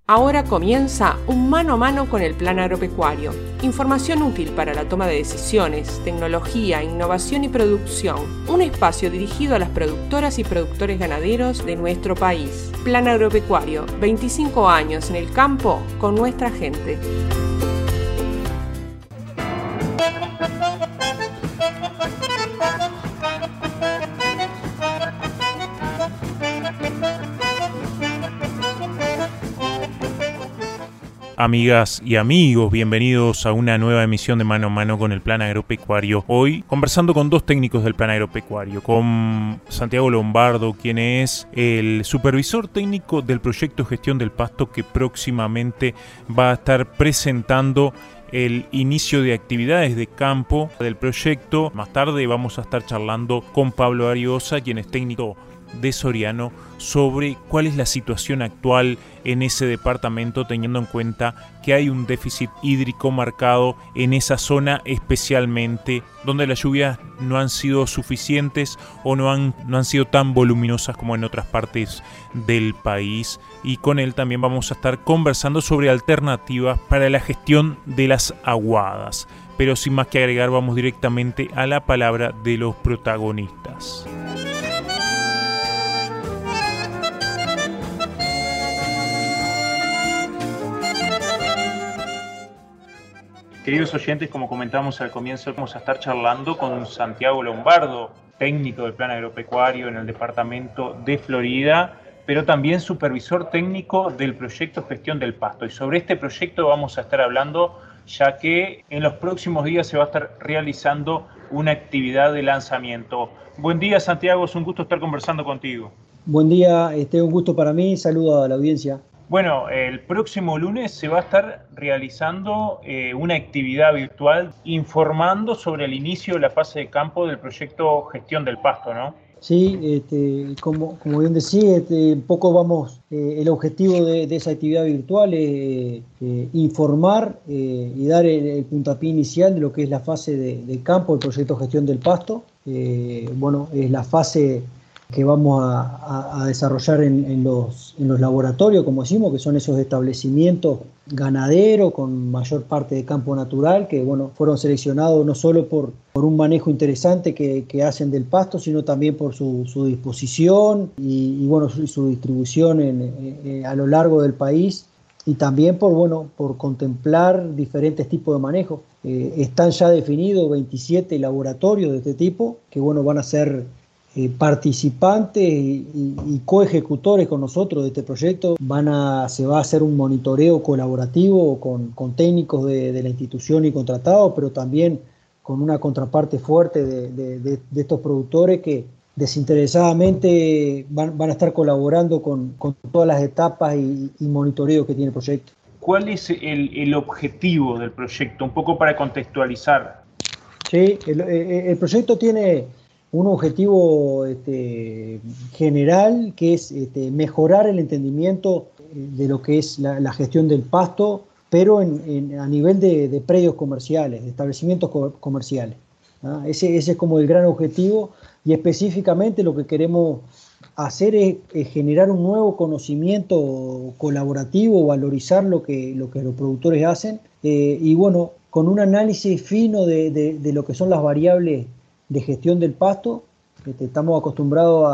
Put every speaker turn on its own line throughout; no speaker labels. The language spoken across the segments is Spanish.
Ahora comienza un mano a mano con el Plan Agropecuario. Información útil para la toma de decisiones, tecnología, innovación y producción. Un espacio dirigido a las productoras y productores ganaderos de nuestro país. Plan Agropecuario, 25 años en el campo con nuestra gente.
Amigas y amigos, bienvenidos a una nueva emisión de Mano a Mano con el Plan Agropecuario. Hoy conversando con dos técnicos del Plan Agropecuario, con Santiago Lombardo, quien es el supervisor técnico del proyecto Gestión del Pasto, que próximamente va a estar presentando el inicio de actividades de campo del proyecto. Más tarde vamos a estar charlando con Pablo Ariosa, quien es técnico de Soriano, sobre cuál es la situación actual en ese departamento, teniendo en cuenta que hay un déficit hídrico marcado en esa zona, especialmente donde las lluvias no han sido suficientes o no han sido tan voluminosas como en otras partes del país. Y con él también vamos a estar conversando sobre alternativas para la gestión de las aguadas. Pero sin más que agregar, vamos directamente a la palabra de los protagonistas. Queridos oyentes, como comentamos al comienzo, vamos a estar charlando con Santiago Lombardo, técnico del Plan Agropecuario en el departamento de Florida, pero también supervisor técnico del proyecto Gestión del Pasto. Y sobre este proyecto vamos a estar hablando, ya que en los próximos días se va a estar realizando una actividad de lanzamiento. Buen día, Santiago, es un gusto estar conversando contigo.
Buen día, un gusto para mí, saludo a la audiencia.
Bueno, el próximo lunes se va a estar realizando una actividad virtual informando sobre el inicio de la fase de campo del proyecto Gestión del Pasto, ¿no?
Sí, como bien decía, un poco vamos, el objetivo de esa actividad virtual es informar y dar el puntapié inicial de lo que es la fase de campo del proyecto Gestión del Pasto. Es la fase que vamos a desarrollar en los laboratorios, como decimos, que son esos establecimientos ganaderos con mayor parte de campo natural, que fueron seleccionados no solo por un manejo interesante que hacen del pasto, sino también por su disposición y su distribución a lo largo del país, y también por contemplar diferentes tipos de manejo. Están ya definidos 27 laboratorios de este tipo, que van a ser participantes y coejecutores con nosotros de este proyecto. Se va a hacer un monitoreo colaborativo con técnicos de la institución y contratados, pero también con una contraparte fuerte de estos productores que desinteresadamente van a estar colaborando con todas las etapas y monitoreo que tiene el proyecto.
¿Cuál es el objetivo del proyecto? Un poco para contextualizar.
Sí, el proyecto tiene un objetivo general, que es mejorar el entendimiento de lo que es la gestión del pasto, pero a nivel de predios comerciales, de establecimientos comerciales. Ese es como el gran objetivo, y específicamente lo que queremos hacer es generar un nuevo conocimiento colaborativo, valorizar lo que los productores hacen, con un análisis fino de lo que son las variables de gestión del pasto. Estamos acostumbrados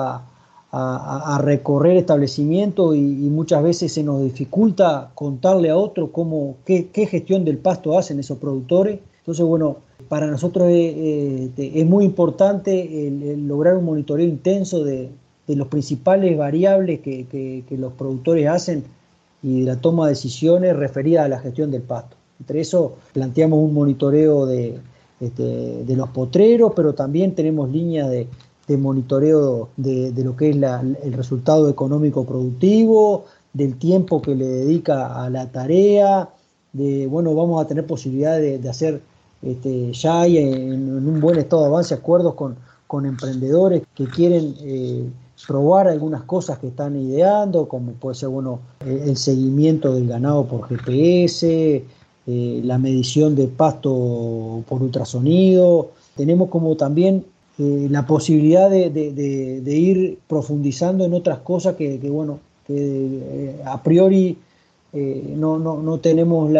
a recorrer establecimientos y muchas veces se nos dificulta contarle a otros qué gestión del pasto hacen esos productores. Entonces, para nosotros es muy importante el lograr un monitoreo intenso de las principales variables que los productores hacen y de la toma de decisiones referidas a la gestión del pasto. Entre eso planteamos un monitoreo de los potreros, pero también tenemos líneas de monitoreo de lo que es el resultado económico productivo, del tiempo que le dedica a la tarea. Vamos a tener posibilidad de hacer ya hay en un buen estado de avance acuerdos con emprendedores que quieren probar algunas cosas que están ideando, como puede ser el seguimiento del ganado por GPS, la medición de pasto por ultrasonido. Tenemos como también la posibilidad de ir profundizando en otras cosas que a priori no tenemos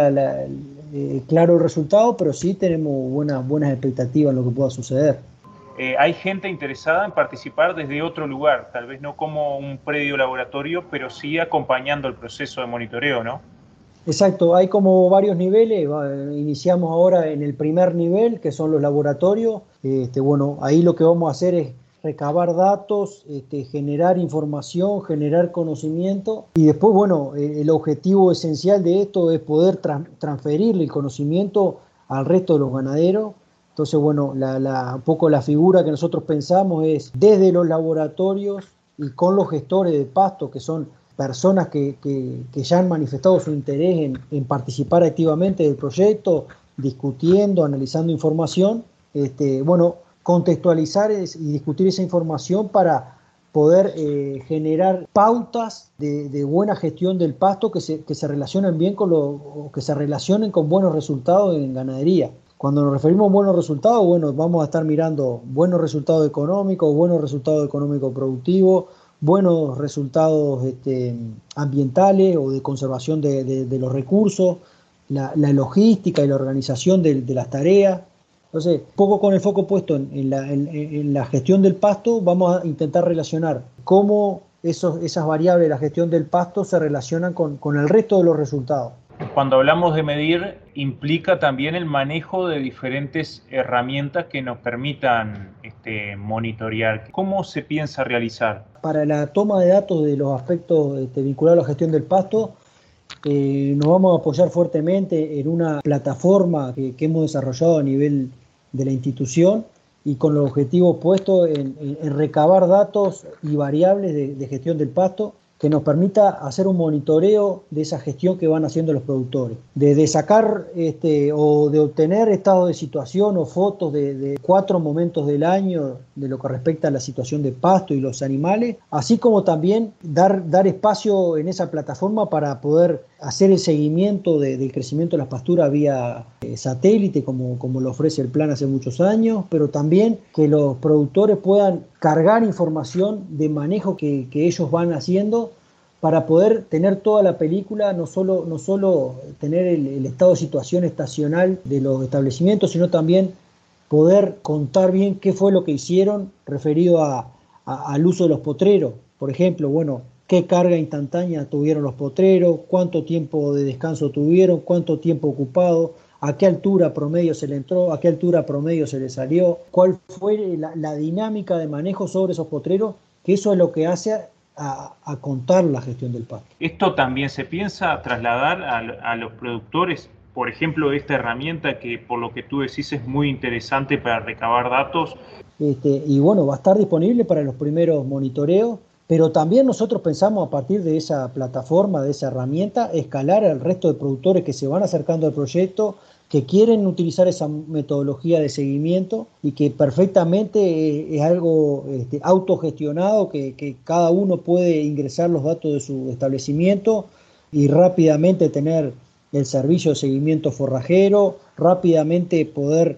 claro el resultado, pero sí tenemos buenas expectativas en lo que pueda suceder.
Hay gente interesada en participar desde otro lugar, tal vez no como un predio laboratorio, pero sí acompañando el proceso de monitoreo, ¿no?
Exacto, hay como varios niveles. Iniciamos ahora en el primer nivel, que son los laboratorios. Bueno, ahí lo que vamos a hacer es recabar datos, generar información, generar conocimiento, y después, bueno, el objetivo esencial de esto es poder transferirle el conocimiento al resto de los ganaderos. Entonces, bueno, un poco la figura que nosotros pensamos es desde los laboratorios y con los gestores de pasto, que son personas que ya han manifestado su interés en participar activamente del proyecto, discutiendo, analizando información, bueno, contextualizar y discutir esa información para poder generar pautas de buena gestión del pasto que se relacionen bien que se relacionen con buenos resultados en ganadería. Cuando nos referimos a buenos resultados, bueno, vamos a estar mirando buenos resultados económicos productivos, buenos resultados ambientales o de conservación de los recursos, la logística y la organización de las tareas. Entonces, poco con el foco puesto en la gestión del pasto, vamos a intentar relacionar cómo esas variables de la gestión del pasto se relacionan con el resto de los resultados.
Cuando hablamos de medir, implica también el manejo de diferentes herramientas que nos permitan monitorear. ¿Cómo se piensa realizar?
Para la toma de datos de los aspectos vinculados a la gestión del pasto, nos vamos a apoyar fuertemente en una plataforma que hemos desarrollado a nivel de la institución y con los objetivos puestos en recabar datos y variables de gestión del pasto que nos permita hacer un monitoreo de esa gestión que van haciendo los productores. De sacar o de obtener estados de situación o fotos de 4 momentos del año de lo que respecta a la situación de pasto y los animales, así como también dar espacio en esa plataforma para poder hacer el seguimiento del crecimiento de las pasturas vía satélite, como lo ofrece el plan hace muchos años, pero también que los productores puedan cargar información de manejo que ellos van haciendo para poder tener toda la película, no solo tener el estado de situación estacional de los establecimientos, sino también poder contar bien qué fue lo que hicieron referido al uso de los potreros. Por ejemplo, bueno, qué carga instantánea tuvieron los potreros, cuánto tiempo de descanso tuvieron, cuánto tiempo ocupado, a qué altura promedio se le entró, a qué altura promedio se le salió, cuál fue la dinámica de manejo sobre esos potreros, que eso es lo que hace a contar la gestión del pasto.
¿Esto también se piensa trasladar a los productores? Por ejemplo, esta herramienta que por lo que tú decís es muy interesante para recabar datos.
Y bueno, va a estar disponible para los primeros monitoreos, pero también nosotros pensamos a partir de esa plataforma, de esa herramienta, escalar al resto de productores que se van acercando al proyecto, que quieren utilizar esa metodología de seguimiento y que perfectamente es algo autogestionado, que cada uno puede ingresar los datos de su establecimiento y rápidamente tener el servicio de seguimiento forrajero, rápidamente poder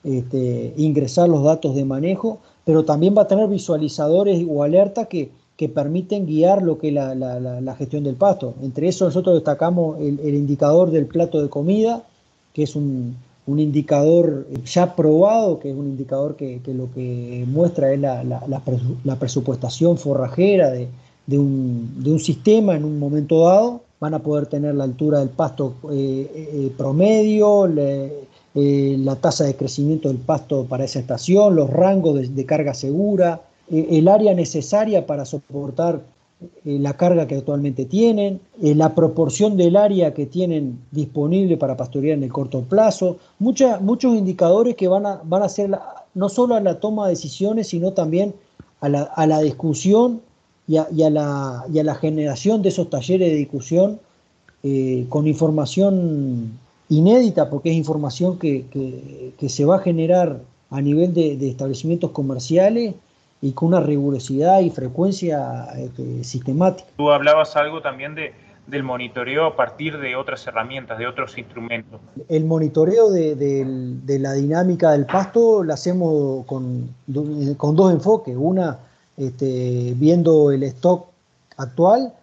ingresar los datos de manejo, pero también va a tener visualizadores o alertas que permiten guiar lo que es la gestión del pasto. Entre eso nosotros destacamos el indicador del plato de comida, que es un indicador ya probado, que es un indicador que lo que muestra es la presupuestación forrajera de un sistema en un momento dado. Van a poder tener la altura del pasto promedio, la tasa de crecimiento del pasto para esa estación, los rangos de carga segura, el área necesaria para soportar la carga que actualmente tienen, la proporción del área que tienen disponible para pastorear en el corto plazo, muchos indicadores que van a ser no solo a la toma de decisiones, sino también a la discusión y a la generación de esos talleres de discusión con información inédita, porque es información que se va a generar a nivel de establecimientos comerciales y con una rigurosidad y frecuencia sistemática.
Tú hablabas algo también del monitoreo a partir de otras herramientas, de otros instrumentos.
El monitoreo de la dinámica del pasto lo hacemos con dos enfoques. Una, viendo el stock actual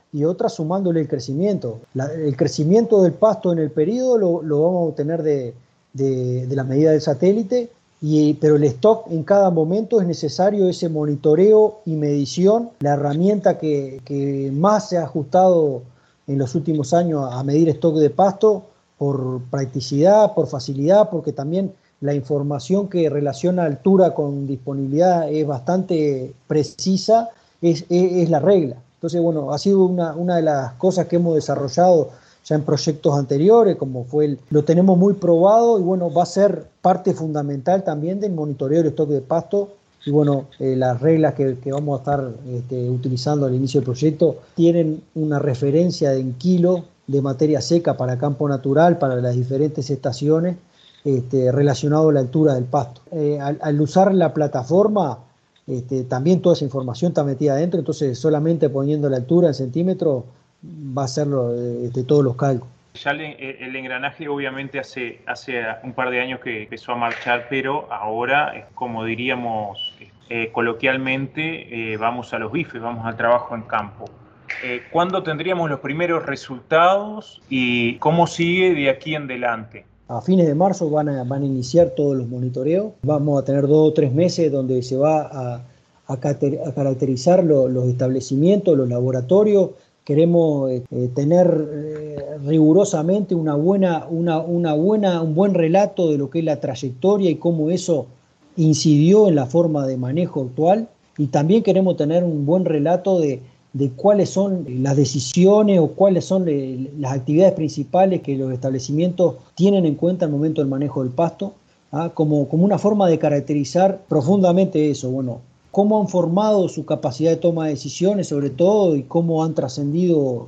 y otra sumándole el crecimiento. El crecimiento del pasto en el periodo lo vamos a obtener de la medida del satélite, pero el stock en cada momento es necesario ese monitoreo y medición, la herramienta que más se ha ajustado en los últimos años a medir stock de pasto por practicidad, por facilidad, porque también la información que relaciona altura con disponibilidad es bastante precisa, es la regla. Entonces, bueno, ha sido una de las cosas que hemos desarrollado ya en proyectos anteriores, como lo tenemos muy probado y bueno, va a ser parte fundamental también del monitoreo del stock de pasto. Y bueno, las reglas que vamos a estar utilizando al inicio del proyecto tienen una referencia en kilo de materia seca para campo natural, para las diferentes estaciones, relacionado a la altura del pasto. Al usar la plataforma, también toda esa información está metida adentro, entonces solamente poniendo la altura en centímetros va a hacerlo todos los cálculos.
Ya el engranaje obviamente hace un par de años que empezó a marchar, pero ahora, como diríamos coloquialmente, vamos a los bifes, vamos al trabajo en campo. ¿Cuándo tendríamos los primeros resultados y cómo sigue de aquí en adelante?
A fines de marzo van a iniciar todos los monitoreos. Vamos a tener 2 o 3 meses donde se va a caracterizar los establecimientos, los laboratorios. Queremos tener rigurosamente un buen relato de lo que es la trayectoria y cómo eso incidió en la forma de manejo actual. Y también queremos tener un buen relato de cuáles son las decisiones o cuáles son las actividades principales que los establecimientos tienen en cuenta al momento del manejo del pasto, como una forma de caracterizar profundamente eso. Bueno, cómo han formado su capacidad de toma de decisiones, sobre todo, y cómo han trascendido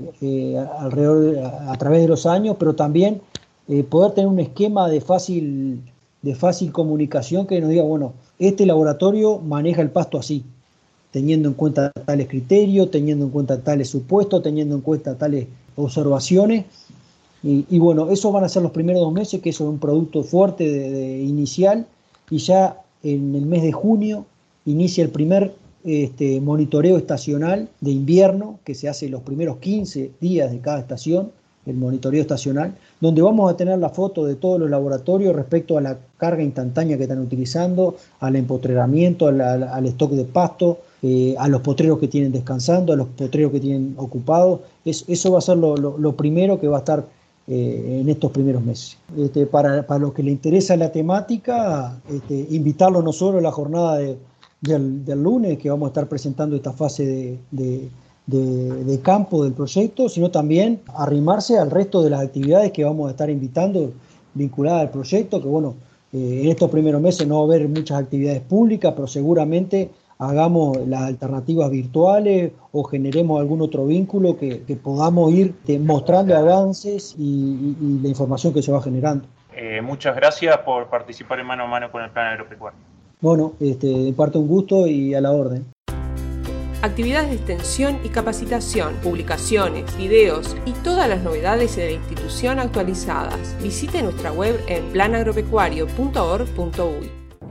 a través de los años, pero también poder tener un esquema de fácil comunicación que nos diga, bueno, este laboratorio maneja el pasto así, teniendo en cuenta tales criterios, teniendo en cuenta tales supuestos, teniendo en cuenta tales observaciones. Y bueno, esos van a ser los primeros 2 meses, que eso es un producto fuerte inicial, y ya en el mes de junio inicia el primer monitoreo estacional de invierno, que se hace los primeros 15 días de cada estación, el monitoreo estacional, donde vamos a tener la foto de todos los laboratorios respecto a la carga instantánea que están utilizando, al empotreramiento, al stock de pasto, a los potreros que tienen descansando, a los potreros que tienen ocupados. Eso va a ser lo primero que va a estar en estos primeros meses. Para los que les interesa la temática, invitarlos no solo a la jornada del lunes, que vamos a estar presentando esta fase de campo del proyecto, sino también arrimarse al resto de las actividades que vamos a estar invitando vinculadas al proyecto, que bueno, en estos primeros meses no va a haber muchas actividades públicas, pero seguramente hagamos las alternativas virtuales o generemos algún otro vínculo que podamos ir mostrando avances y la información que se va generando.
Muchas gracias por participar en Mano a Mano con el Plan Agropecuario.
Bueno, de parte un gusto y a la orden.
Actividades de extensión y capacitación, publicaciones, videos y todas las novedades de la institución actualizadas. Visite nuestra web en planagropecuario.org.uy.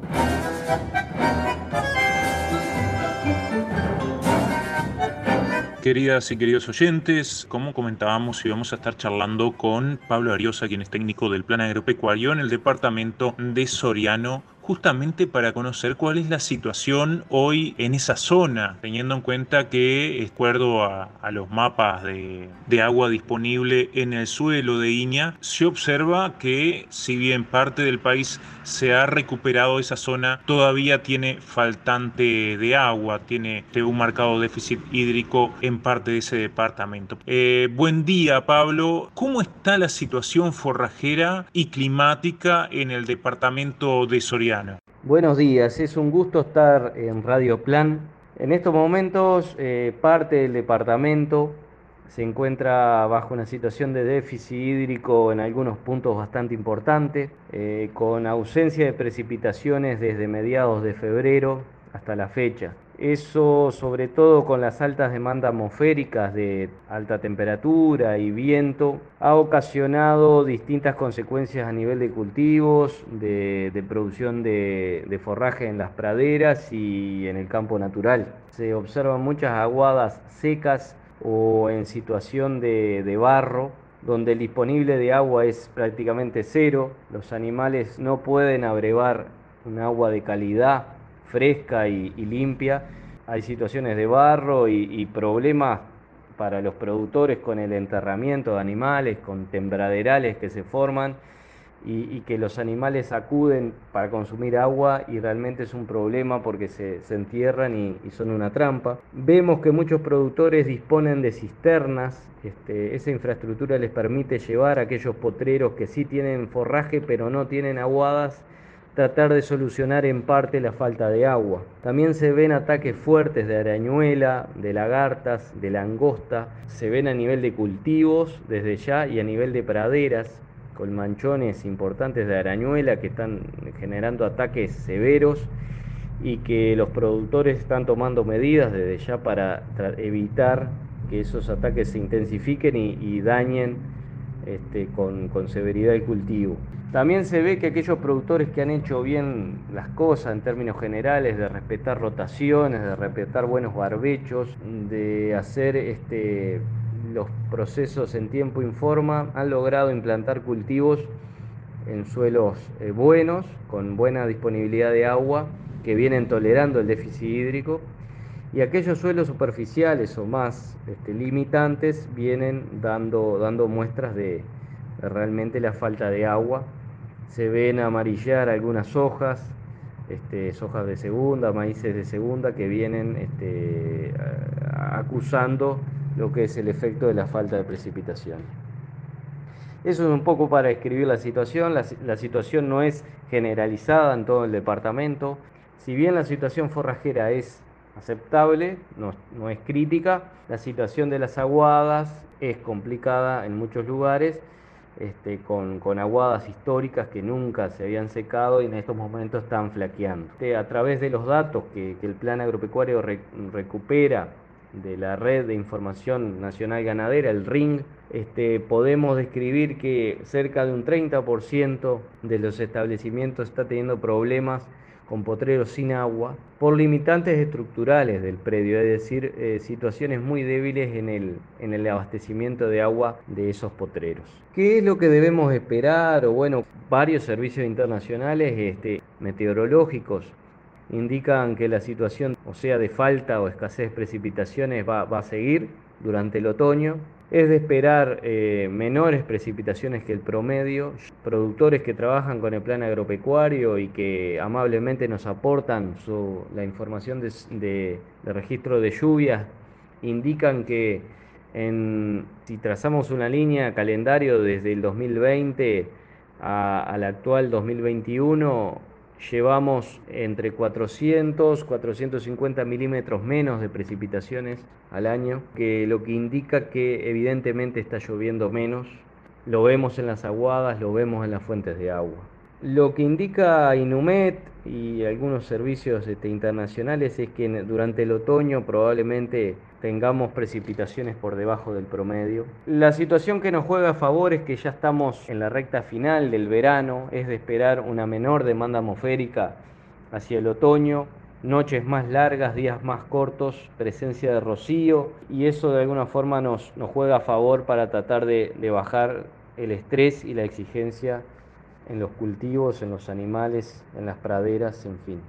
Queridas y queridos oyentes, como comentábamos, íbamos a estar charlando con Pablo Ariosa, quien es técnico del Plan Agropecuario en el departamento de Soriano, justamente para conocer cuál es la situación hoy en esa zona, teniendo en cuenta que, de acuerdo a los mapas de agua disponible en el suelo de Iña, se observa que, si bien parte del país se ha recuperado, esa zona todavía tiene faltante de agua, tiene un marcado déficit hídrico en parte de ese departamento. Buen día, Pablo. ¿Cómo está la situación forrajera y climática en el departamento de Soriano?
Buenos días, es un gusto estar en Radio Plan. En estos momentos, parte del departamento se encuentra bajo una situación de déficit hídrico en algunos puntos bastante importantes, con ausencia de precipitaciones desde mediados de febrero hasta la fecha. Eso, sobre todo con las altas demandas atmosféricas de alta temperatura y viento, ha ocasionado distintas consecuencias a nivel de cultivos, de producción de forraje en las praderas y en el campo natural. Se observan muchas aguadas secas o en situación de barro, donde el disponible de agua es prácticamente cero. Los animales no pueden abrevar un agua de calidad, fresca y limpia. Hay situaciones de barro y problemas para los productores con el enterramiento de animales, con tembraderales que se forman y que los animales acuden para consumir agua y realmente es un problema porque se entierran y son una trampa. Vemos que muchos productores disponen de cisternas, esa infraestructura les permite llevar a aquellos potreros que sí tienen forraje pero no tienen aguadas, tratar de solucionar en parte la falta de agua. También se ven ataques fuertes de arañuela, de lagartas, de langosta, se ven a nivel de cultivos desde ya y a nivel de praderas, con manchones importantes de arañuela que están generando ataques severos y que los productores están tomando medidas desde ya para evitar que esos ataques se intensifiquen y dañen con severidad el cultivo. También se ve que aquellos productores que han hecho bien las cosas en términos generales, de respetar rotaciones, de respetar buenos barbechos, de hacer los procesos en tiempo y forma, han logrado implantar cultivos en suelos buenos, con buena disponibilidad de agua, que vienen tolerando el déficit hídrico, y aquellos suelos superficiales o más limitantes vienen dando muestras de realmente la falta de agua. Se ven amarillar algunas hojas, sojas de segunda, maíces de segunda, que vienen acusando lo que es el efecto de la falta de precipitación. Eso es un poco para describir la situación. La situación no es generalizada en todo el departamento. Si bien la situación forrajera es aceptable, no es crítica, la situación de las aguadas es complicada en muchos lugares, con aguadas históricas que nunca se habían secado y en estos momentos están flaqueando. A través de los datos que el Plan Agropecuario recupera de la Red de Información Nacional Ganadera, el RING, podemos describir que cerca de un 30% de los establecimientos está teniendo problemas con potreros sin agua por limitantes estructurales del predio, es decir, situaciones muy débiles en el abastecimiento de agua de esos potreros. ¿Qué es lo que debemos esperar? O bueno, varios servicios internacionales meteorológicos indican que la situación, o sea, de falta o escasez de precipitaciones va a seguir durante el otoño. Es de esperar menores precipitaciones que el promedio. Productores que trabajan con el plan agropecuario y que amablemente nos aportan la información de registro de lluvias indican que si trazamos una línea calendario desde el 2020 al actual 2021, llevamos entre 400, 450 milímetros menos de precipitaciones al año, lo que indica que evidentemente está lloviendo menos. Lo vemos en las aguadas, lo vemos en las fuentes de agua. Lo que indica INUMET y algunos servicios internacionales es que durante el otoño probablemente tengamos precipitaciones por debajo del promedio. La situación que nos juega a favor es que ya estamos en la recta final del verano, es de esperar una menor demanda atmosférica hacia el otoño, noches más largas, días más cortos, presencia de rocío, y eso de alguna forma nos juega a favor para tratar de bajar el estrés y la exigencia en los cultivos, en los animales, en las praderas, en fin.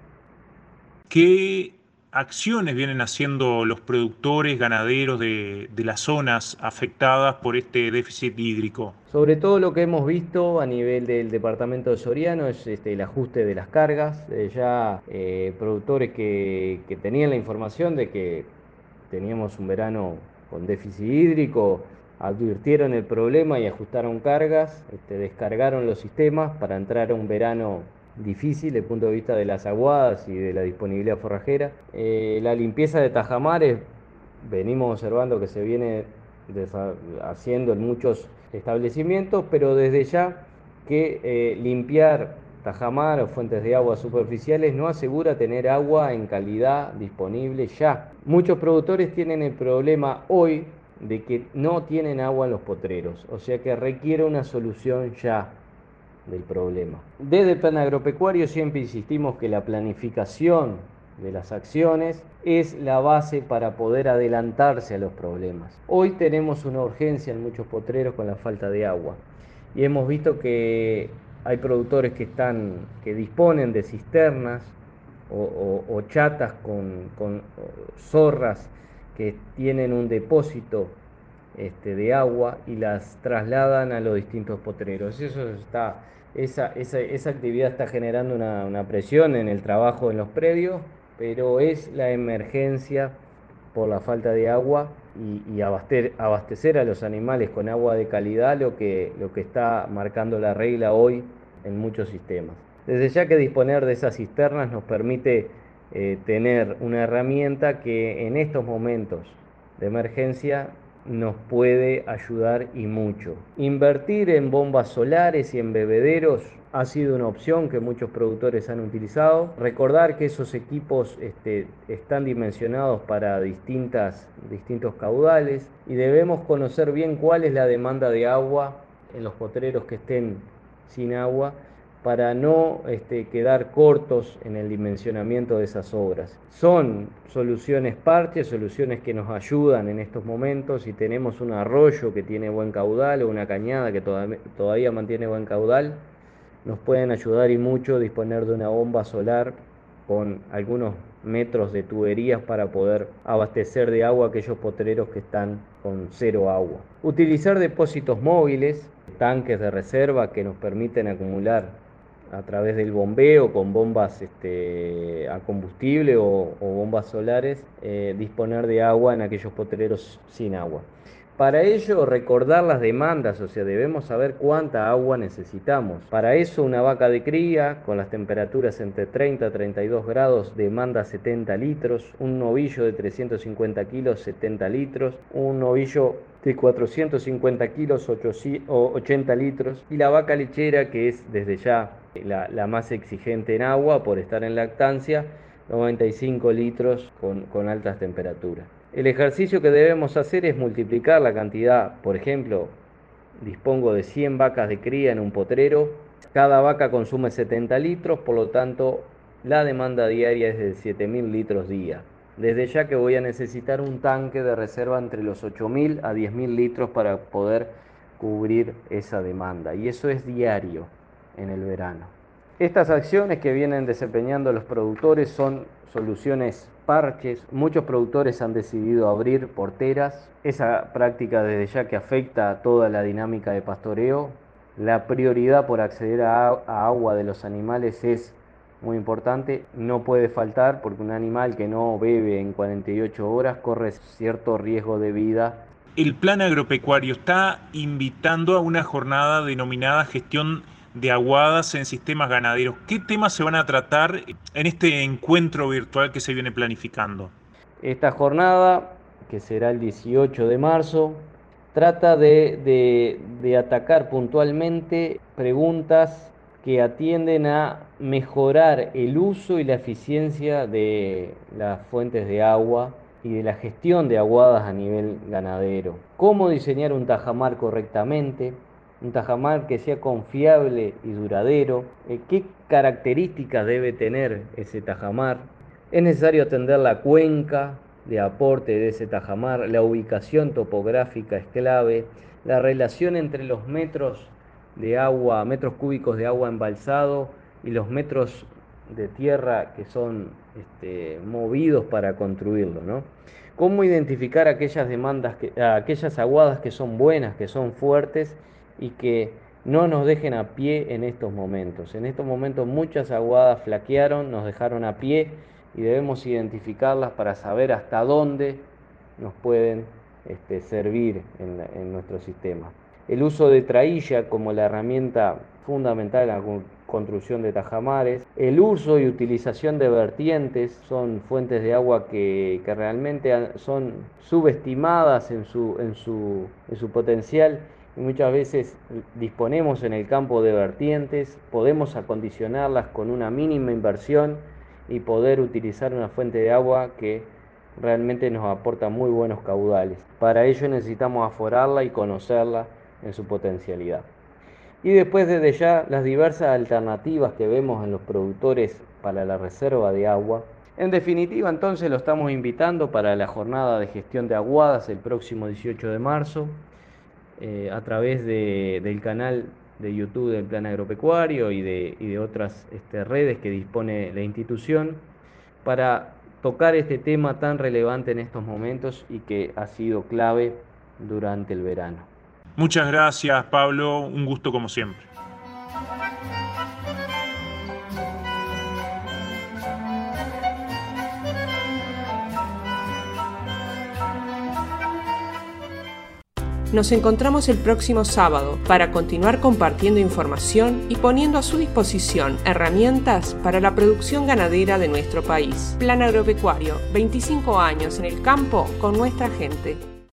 ¿Qué acciones vienen haciendo los productores ganaderos de las zonas afectadas por este déficit hídrico?
Sobre todo lo que hemos visto a nivel del departamento de Soriano es el ajuste de las cargas. Productores que tenían la información de que teníamos un verano con déficit hídrico, advirtieron el problema y ajustaron cargas, descargaron los sistemas para entrar a un verano difícil desde el punto de vista de las aguadas y de la disponibilidad forrajera. La limpieza de tajamares, venimos observando que se viene haciendo en muchos establecimientos, pero desde ya que limpiar tajamar o fuentes de agua superficiales no asegura tener agua en calidad disponible ya. Muchos productores tienen el problema hoy de que no tienen agua en los potreros, o sea que requiere una solución ya del problema. Desde el plan agropecuario siempre insistimos que la planificación de las acciones, es la base para poder adelantarse a los problemas. Hoy tenemos una urgencia en muchos potreros con la falta de agua y hemos visto que hay productores que disponen de cisternas o chatas con zorras que tienen un depósito de agua y las trasladan a los distintos potreros. Esa actividad está generando una presión en el trabajo en los predios, pero es la emergencia por la falta de agua y abastecer a los animales con agua de calidad lo que está marcando la regla hoy en muchos sistemas. Desde ya que disponer de esas cisternas nos permite tener una herramienta que en estos momentos de emergencia nos puede ayudar y mucho. Invertir en bombas solares y en bebederos ha sido una opción que muchos productores han utilizado. Recordar que esos equipos están dimensionados para distintos caudales y debemos conocer bien cuál es la demanda de agua en los potreros que estén sin agua para no quedar cortos en el dimensionamiento de esas obras. Son soluciones parches, soluciones que nos ayudan en estos momentos. Si tenemos un arroyo que tiene buen caudal o una cañada que todavía mantiene buen caudal, nos pueden ayudar y mucho disponer de una bomba solar con algunos metros de tuberías para poder abastecer de agua a aquellos potreros que están con cero agua. Utilizar depósitos móviles, tanques de reserva que nos permiten acumular a través del bombeo con bombas a combustible o bombas solares, disponer de agua en aquellos potreros sin agua. Para ello, recordar las demandas, o sea, debemos saber cuánta agua necesitamos. Para eso, una vaca de cría, con las temperaturas entre 30 y 32 grados, demanda 70 litros, un novillo de 350 kilos, 70 litros, un novillo de 450 kilos, 80 litros, y la vaca lechera, que es desde ya la más exigente en agua por estar en lactancia, 95 litros con altas temperaturas. El ejercicio que debemos hacer es multiplicar la cantidad. Por ejemplo, dispongo de 100 vacas de cría en un potrero, cada vaca consume 70 litros, por lo tanto la demanda diaria es de 7.000 litros día. Desde ya que voy a necesitar un tanque de reserva entre los 8.000 a 10.000 litros para poder cubrir esa demanda, y eso es diario en el verano. Estas acciones que vienen desempeñando los productores son soluciones parches. Muchos productores han decidido abrir porteras. Esa práctica desde ya que afecta a toda la dinámica de pastoreo. La prioridad por acceder a agua de los animales es muy importante. No puede faltar porque un animal que no bebe en 48 horas corre cierto riesgo de vida.
El plan agropecuario está invitando a una jornada denominada gestión de aguadas en sistemas ganaderos. ¿Qué temas se van a tratar en este encuentro virtual que se viene planificando?
Esta jornada, que será el 18 de marzo, trata de atacar puntualmente preguntas que atienden a mejorar el uso y la eficiencia de las fuentes de agua y de la gestión de aguadas a nivel ganadero. Cómo diseñar un tajamar correctamente, un tajamar que sea confiable y duradero, qué características debe tener ese tajamar. Es necesario atender la cuenca de aporte de ese tajamar, la ubicación topográfica es clave, la relación entre los metros de agua, metros cúbicos de agua embalsado y los metros de tierra que son movidos para construirlo, ¿no? Cómo identificar aquellas aquellas aguadas que son buenas, que son fuertes y que no nos dejen a pie en estos momentos. En estos momentos muchas aguadas flaquearon, nos dejaron a pie y debemos identificarlas para saber hasta dónde nos pueden servir en nuestro sistema. El uso de trailla como la herramienta fundamental en la construcción de tajamares, el uso y utilización de vertientes son fuentes de agua que realmente son subestimadas en su potencial. Y muchas veces disponemos en el campo de vertientes, podemos acondicionarlas con una mínima inversión y poder utilizar una fuente de agua que realmente nos aporta muy buenos caudales. Para ello necesitamos aforarla y conocerla en su potencialidad. Y después desde ya las diversas alternativas que vemos en los productores para la reserva de agua, En definitiva, entonces lo estamos invitando para la jornada de gestión de aguadas el próximo 18 de marzo a través del canal de YouTube del Plan Agropecuario y de otras redes que dispone la institución para tocar este tema tan relevante en estos momentos y que ha sido clave durante el verano.
Muchas gracias, Pablo. Un gusto como siempre.
Nos encontramos el próximo sábado para continuar compartiendo información y poniendo a su disposición herramientas para la producción ganadera de nuestro país. Plan Agropecuario, 25 años en el campo con nuestra gente.